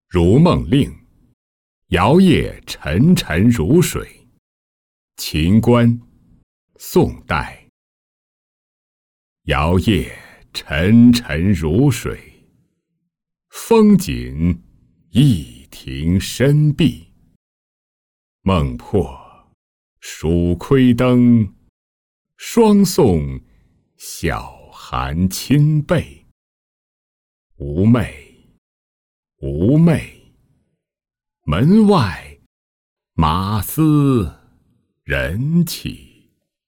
如梦令，摇曳沉沉如水。秦观，宋代。摇曳沉沉如水，风紧一庭深碧。梦破蜀窥灯，双送小寒亲背。无寐，无寐，门外马嘶人泣。